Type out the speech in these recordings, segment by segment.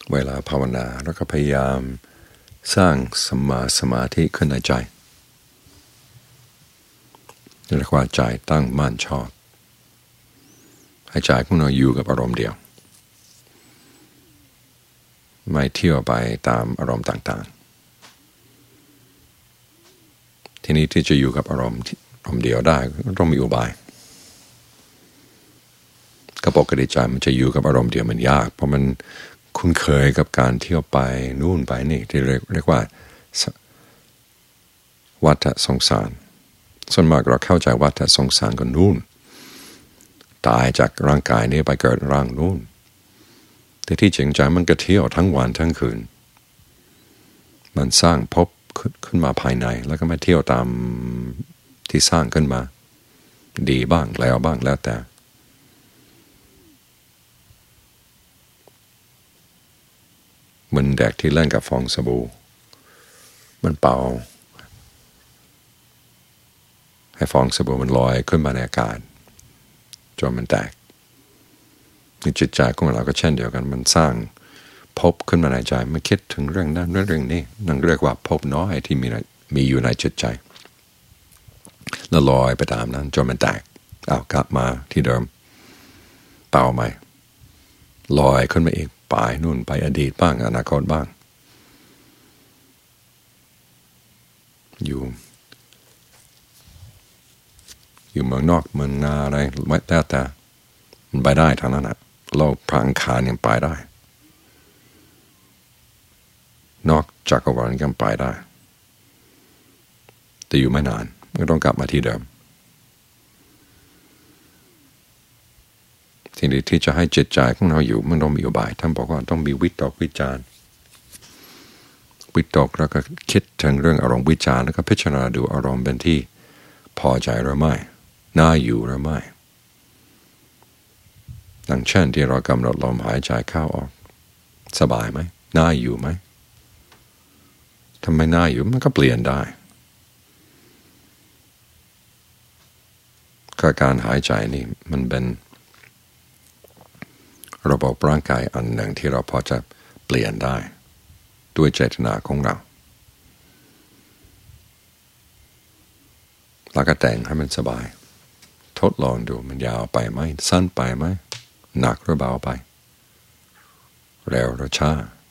เวลาภาวนาแล้วก็พยายามสร้างสมาธิขึ้นในใจเรียกว่าใจตั้งมั่นชอบให้ใจของเราอยู่กับอารมณ์เดียวไม่เที่ยวไปตามอารมณ์ต่างๆทีนี้ที่จะอยู่กับอารมณ์เดียวได้ต้องมีอุบายก็ปกติใจมันจะอยู่กับอารมณ์เดียวมันยากเพราะมันคุ้นเคยกับการเที่ยวไปนู่นไปนี่ที่เรียกว่าวัฏสงสารส่วนมากเราเข้าใจวัฏสงสารก็นู่นตายจากร่างกายนี้ไปเกิดร่างนู่นแต่ที่จริงใจมันก็เที่ยวทั้งวันทั้งคืนมันสร้างภพขึ้นมาภายในแล้วก็มาเที่ยวตามที่สร้างขึ้นมาดีบ้างแล้วบ้างแล้วแต่เหมือนเด็กที่เล่นกับฟองสบู่มันเป่าให้ฟองสบู่มันลอยขึ้นมาในอากาศจนมันแตกจิตใจของเราก็เช่นเดียวกันมันสร้างภพขึ้นมาในใจมันคิดถึงเรื่องนั้นเรื่องนี้นั่นเรียกว่าภพน้อยที่มีอยู่ในจิตใจแล้วลอยไปตามนั้นจนมันแตกกลับมาที่เดิมเป่าใหม่ลอยขึ้นมาอีกไปนู่นไปอดีตบ้างอนาคตบ้างอยู่เมืองนอกเมืองนาอะไรไม่แต่มันไปได้ทางนั้นโลกพระอังคารยังไปได้นอกจักรวาลยังไปได้แต่อยู่ไม่นานก็ต้องกลับมาที่เดิมทีนี้ที่จะให้จิตใจของเราอยู่มันต้องมีอุบายท่านบอกว่าต้องมีวิตกวิจารวิตกแล้วก็คิดถึงเรื่องอารมณ์วิจารแล้วก็พิจารณาดูอารมณ์เป็นที่พอใจหรือไม่น่าอยู่หรือไม่ดังเช่นที่เรากำหนดลมหายใจเข้าออกสบายไหมน่าอยู่ไหมทำไมน่าอยู่มันก็เปลี่ยนได้การหายใจนี่มันเป็นระบบร่างกายอันหนึ่งที่เราพอจะเปลี่ยนได้ด้วยเจตนาของเราแล้วก็แต่งให้มันสบายทดลองดูมันยาวไปไหมสั้นไปไหมหนักหรือเบาไปเร็วหรือช้า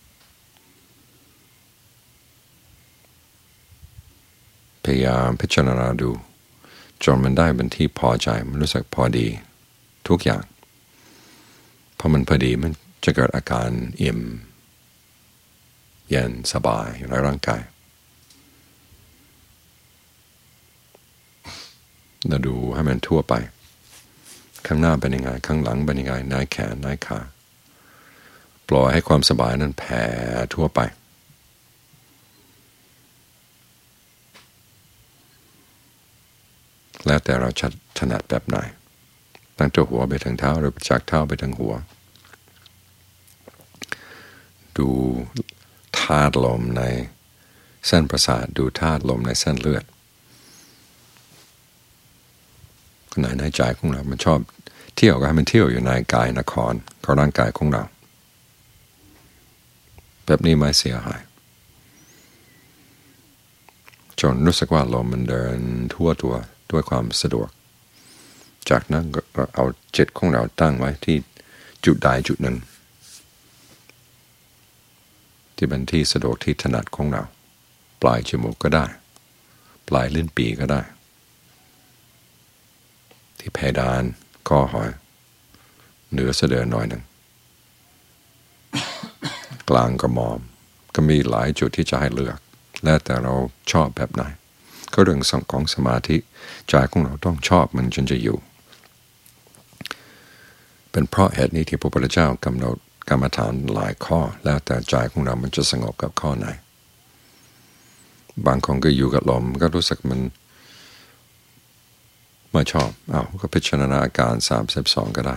พยายามพิจารณาดูจนมันได้เป็นที่พอใจมันรู้สึกพอดีทุกอย่างพอมันพอดีมันจะเกิดอาการอิ่มเย็นสบายในร่างกายเราดูให้มันทั่วไปข้างหน้าเป็นยังไงข้างหลังเป็นยังไงนายแขนนายขาปล่อยให้ความสบายนั้นแผ่ทั่วไปแล้วแต่เราถนัดแบบไหนตั้งแต่หัวไปถึงเท้าหรือจากเท้าไปถึงหัวดูธาตุลมในเส้นประสาทดูธาตุลมในเส้นเลือดขณะในใจของเรามันชอบเที่ยวก็ให้มันเที่ยวอยู่ในกายนครของร่างกายของเราแบบนี้ไม่เสียหายจนรู้สึกว่าลมมันเดินทั่วตัวด้วยความสะดวกจากนั้นก็เอาจิตของเราตั้งไว้ที่จุดใดจุดหนึ่งที่เป็นที่สะดวกที่ถนัดของเราปลายจมูกก็ได้ปลายลิ้นปี่ก็ได้ที่เพดานข้อหอยเหนือสะดือหน่อยหนึ่งกลางกระหม่อมก็มีหลายจุดที่จะให้เลือกแล้วแต่เราชอบแบบไหนก็เรื่องของสมาธิใจของเราต้องชอบมันจนจะอยู่เป็นเพราะเหตุนี้ที่พระพุทธเจ้ากำหนดกรรมฐานหลายข้อแล้วแต่ใจของเรามันจะสงบกับข้อไหนบางคนก็อยู่กับลมก็รู้สึกมันไม่ชอบก็พิจารณาอาการ32ก็ได้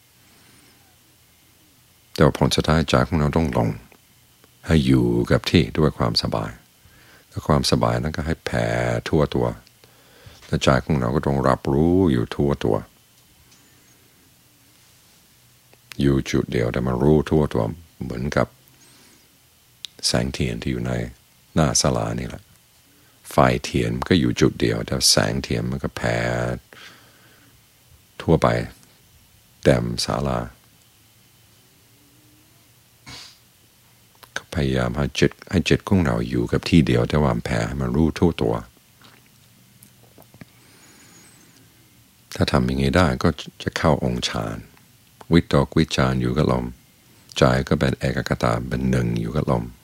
แต่ผลสุดท้ายใจของเราต้องลงให้อยู่กับที่ด้วยความสบายและความสบายนั้นก็ให้แผ่ทั่วตัวและใจของเราก็ต้องรับรู้อยู่ทั่วตัวอยู่จุดเดียวแต่มารู้ทั่วตัวเหมือนกับแสงเทียนที่อยู่ในหน้าศาลานี่แหละไฟเทียนก็อยู่จุดเดียวแต่แสงเทียนมันก็แผ่ทั่วไปเต็มศาลาพยายามให้จิตของเราอยู่กับที่เดียวแต่ว่าแผ่ให้มันรู้ทั่วตัวถ้าทำอย่างนี้ได้ก็จะเข้าองค์ฌานวิตกวิจารอยู่กับลมใจก็เป็นเอกคตาเป็นหนึ่งอยู่กับลม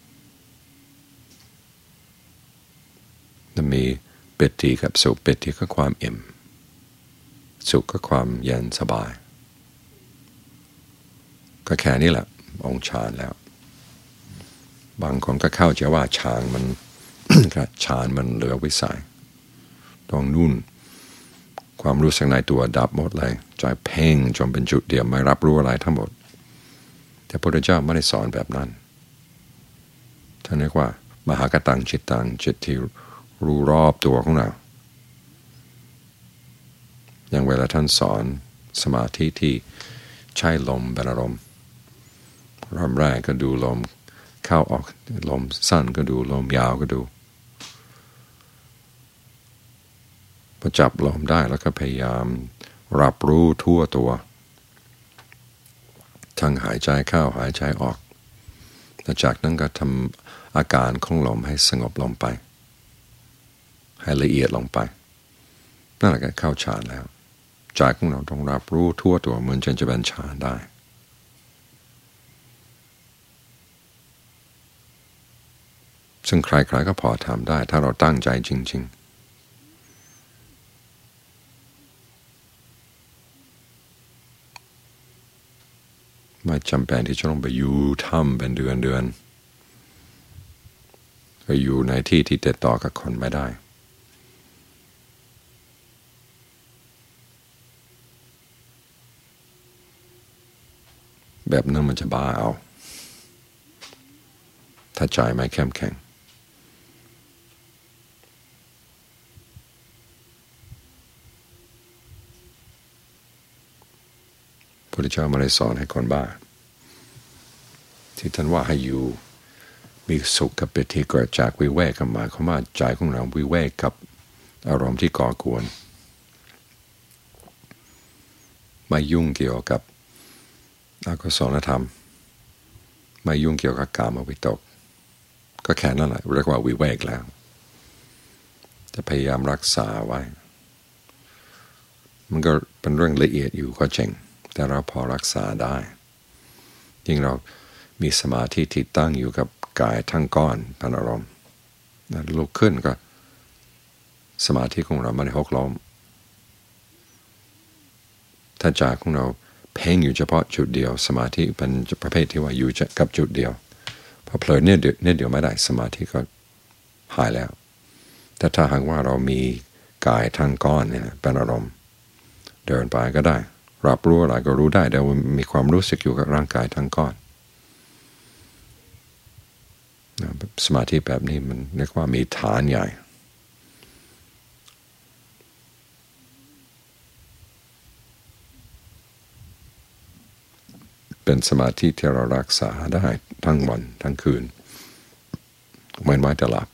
จะมีปิติกับสุขปิติก็ความอิ่มสุขก็ความเย็นสบายก็แค่นี้แหละองค์ฌานแล้วบางคนก็เข้าใจว่าฌานมัน ฌานมันเหลือวิสัยตรงนู่นความรู้สึกในตัวดับหมดเลยใจเพ่งจนเป็นจุดเดียวไม่รับรู้อะไรทั้งหมดแต่พระพุทธเจ้าไม่ได้สอนแบบนั้นท่านเรียกว่ามหากตังจิตตังจิตที่รู้รอบตัวของเราอย่างเวลาท่านสอนสมาธิที่ใช้ลมเป็นอารมณ์รอบแรกก็ดูลมเข้าออกลมสั้นก็ดูลมยาวก็ดูพอจับลมได้แล้วก็พยายามรับรู้ทั่วตัวทั้งหายใจเข้าหายใจออกแล้วจากนั้นก็ทำอาการของลมให้สงบลงไปให้ละเอียดลงไปนั่นแหละก็เข้าฌานแล้วใจของเราต้องรับรู้ทั่วตัวเหมือนจะเป็นฌานได้ซึ่งใครๆก็พอทำได้ถ้าเราตั้งใจจริงๆไม่จำเป็นที่จะต้องไปอยู่ถ้ำเป็นเดือนก็อยู่ในที่ที่ติดต่อกับคนไม่ได้แบบนั้นมันจะบ้าเอาถ้าใจไม่เข้มแข็งพระพุทธเจ้าไม่ได้สอนให้คนบ้าที่ท่านว่าให้อยู่มีสุขกับปิติเกิดจากวิเวกหมายความว่าใจของเราวิเวกกับอารมณ์ที่ก่อกวนไม่ยุ่งเกี่ยวกับอกุศลธรรมไม่ยุ่งเกี่ยวกับกามวิตกก็แค่นั้นแหละเรียกว่าวิเวกแล้วจะพยายามรักษาไว้มันก็เป็นเรื่องละเอียดอยู่ก็จริงแต่เราพอรักษาได้ยิ่งเรามีสมาธิที่ตั้งอยู่กับกายทั้งก้อนเป็นอารมณ์ลุกขึ้นก็สมาธิของเราไม่ได้หกล้มถ้าใจของเราเพ่งอยู่เฉพาะจุดเดียวสมาธิเป็นประเภทที่ว่าอยู่กับจุดเดียวพอเผลอเนี่ยเดียวไม่ได้สมาธิก็หายแล้วแต่ถ้าหากว่าเรามีกายทั้งก้อนเนี่ยเป็นอารมณ์เดินไปก็ได้รับรู้อะไรก็รู้ได้แต่ว่ามีความรู้สึกอยู่กับร่างกายทั้งก้อนสมาธิแบบนี้มันเรียกว่ามีฐานใหญ่เป็นสมาธิที่เรารักษาได้ทั้งวันทั้งคืนไม่ไว้แต่หลับ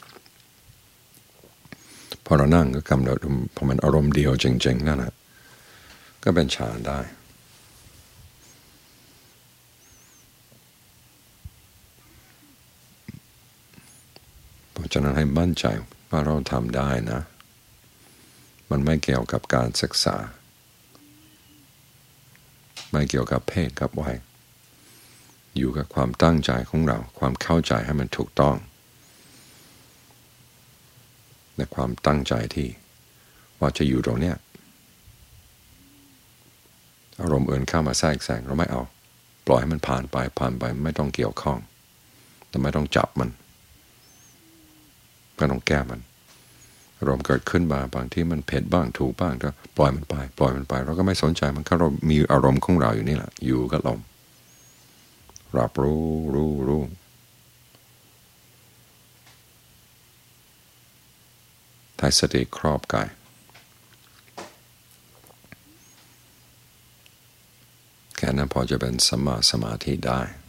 พอเรานั่งก็กำหนดพอมันอารมณ์เดียวจริงๆนั่นแหละก็เป็นฌานได้เพราะฉะนั้นให้มั่นใจว่าเราทำได้นะมันไม่เกี่ยวกับการศึกษาไม่เกี่ยวกับเพศกับวัยอยู่กับความตั้งใจของเราความเข้าใจให้มันถูกต้องและความตั้งใจที่ว่าจะอยู่ตรงเนี้ยอารมณ์อื่นเข้ามาแทรกแซงเราไม่เอาปล่อยให้มันผ่านไปไม่ต้องเกี่ยวข้องแต่ไม่ต้องจับมันไม่ต้องแก้มันอารมณ์เกิดขึ้นมาบางที่มันเผ็ดบ้างถูกบ้างก็ปล่อยมันไปเราก็ไม่สนใจมันก็เรามีอารมณ์ของเราอยู่นี่แหละอยู่กับลมรับรู้ไทยสติครอบกายแค่นั้นพอจะเป็นสัมมาสมาธิได้